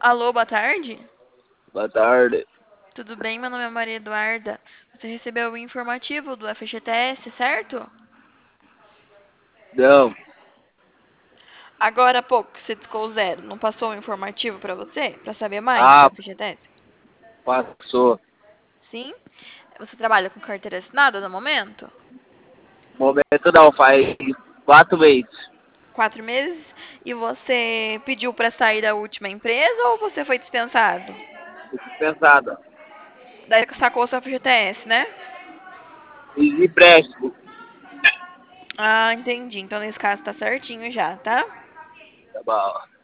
Alô, boa tarde. Boa tarde. Tudo bem? Meu nome é Maria Eduarda. Você recebeu o informativo do FGTS, certo? Não, Agora há pouco que você discou o zero. Não passou o informativo pra você? Pra saber mais do ah, FGTS? passou. Sim? Você trabalha com carteira assinada no momento? Momento não, faz 4 meses. 4 meses? E você pediu pra sair da última empresa ou você foi dispensado? Dispensada. Daí sacou o seu FGTS, né? Fiz empréstimo. Ah, entendi. Então nesse caso tá certinho já, tá? Tá bom.